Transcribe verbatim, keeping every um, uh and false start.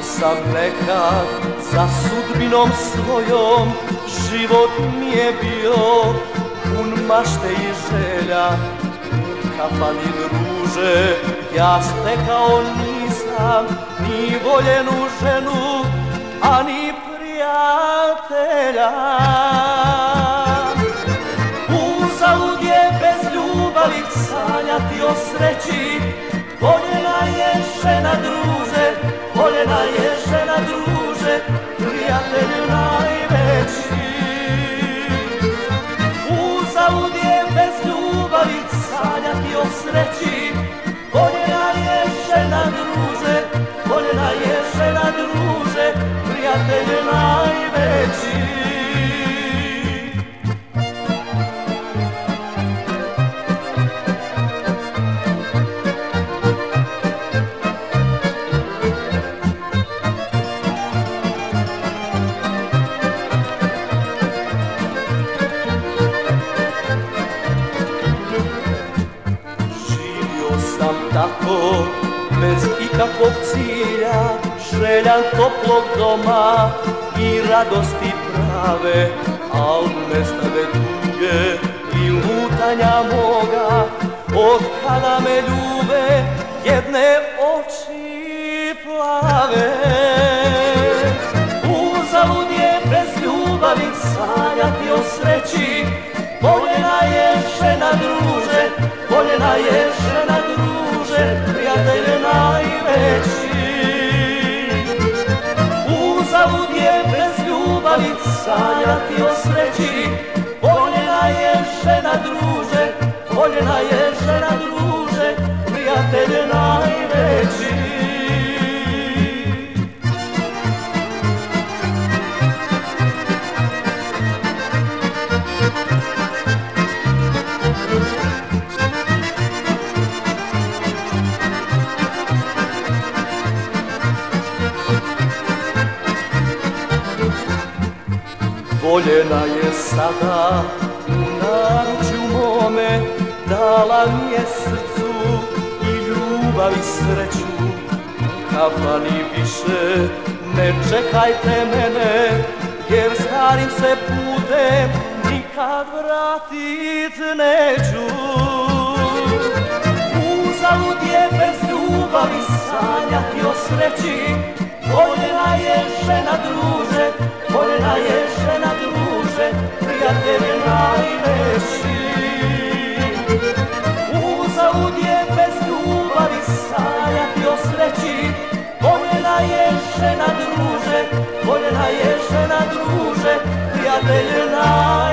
sam nekad za sudbinom svojom, život mi je bio pun mašte i želja. U kafani druže, ja stekao nisam ni voljenu ženu, a ni prijatelja. Uzalud je bez ljubavi sanjati o sreći, voljena je žena druže, voljena je žena druže, prijatelj najveći. Uzalud je bez ljubavi sanjati o sreći, voljena je žena druže, voljena je žena druže, prijatelj najveći. Tako, bez ikakvog cilja, željan toplog doma i radosti prave, al nestave tuge i lutanja moga, od kada me ljube jedne oči plave. Uzalud je bez ljubavi sanjati o sreći, voljena je žena druže, voljena je žena druže, prijatelj najveći. Uzalud je bez ljubavi sanjati o sreći, voljena je žena druže, voljena je žena druže, prijatelj najveći. Voljena je sada u naručju mome, dala mi je srcu i ljubav i sreću. U kafani više ne čekajte mene, jer starim se putem nikad vratit neću. Uzalud je bez ljubavi sanjati o sreći, voljena je žena druže, voljena je žena druže, prijatelj najveći. Uzalud je bez ljubavi sanjati o sreći, voljena je žena druže, voljena je žena druže, prijatelj najveći.